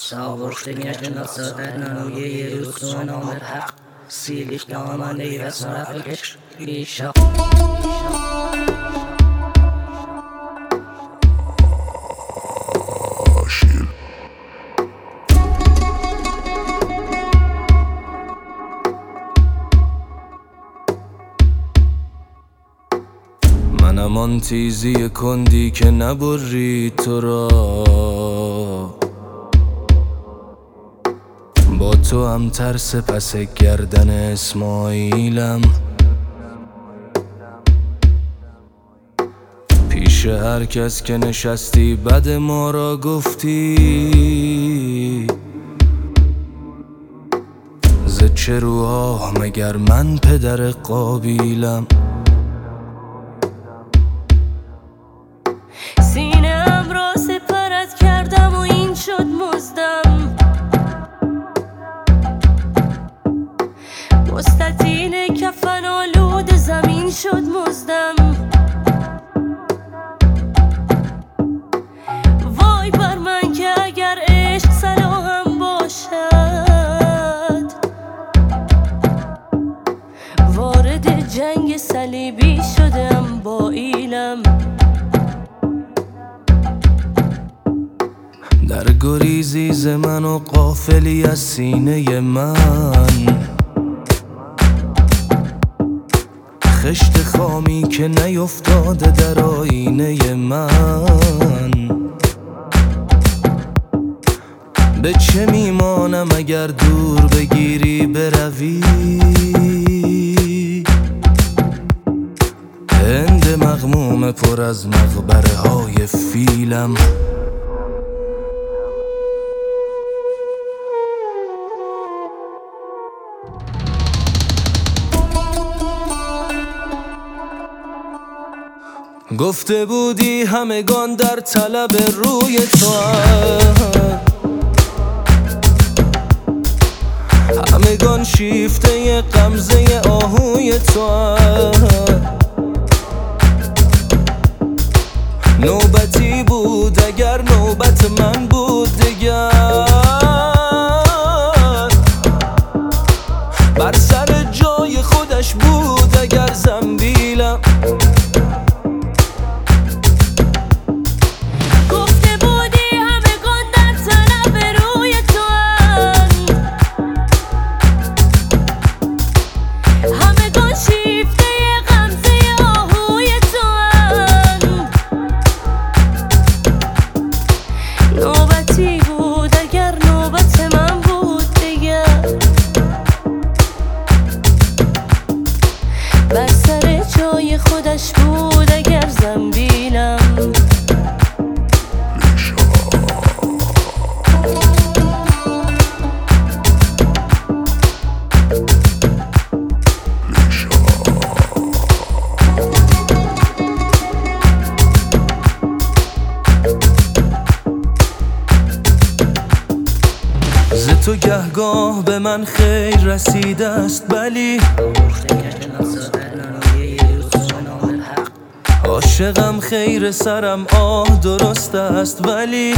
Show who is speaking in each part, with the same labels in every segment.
Speaker 1: Savuruştum nasıl yürüsün ömür hak Silik damanı ve sarı geç İşak
Speaker 2: منم آن تیزی کندی که نبرید تو را با تو هم ترس پس گردن اسماعیلم پیش هر کس که نشستی بد ما را گفتی ز چه روها مگر من پدر قابیلم
Speaker 3: سینه‌ام را سپرت کردم و این شد مزدم مستطیل کفن آلود زمین شد مزدم وای بر من که اگر عشق صلاحم باشد وارد جنگ صلیبی شدم با ایلم
Speaker 2: در گریزی ز من و غافلی از سینه من خشت خامی که نیفتاده در آینه من به چه میمانم اگر دور بگیری بروی هند مغموم پر از مقبره های فیلم گفته بودی همگان در طلب روی تو همگان شیفته غمزه آهوی تو نوبتی بود اگر نوبت من بود دیگر بر سر جای خودش بود اگر زنبیلم
Speaker 3: بر سر جای خودش بود اگر زنبیلم
Speaker 2: ز تو گهگاه به من خیر رسیده است ولی عاشقم خیر سرم آه درست است ولی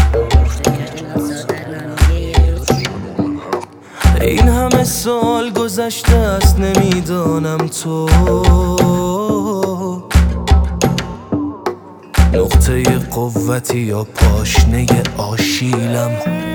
Speaker 2: این همه سال گذشته است نمیدانم تو نقطه قوتی یا پاشنه آشیلم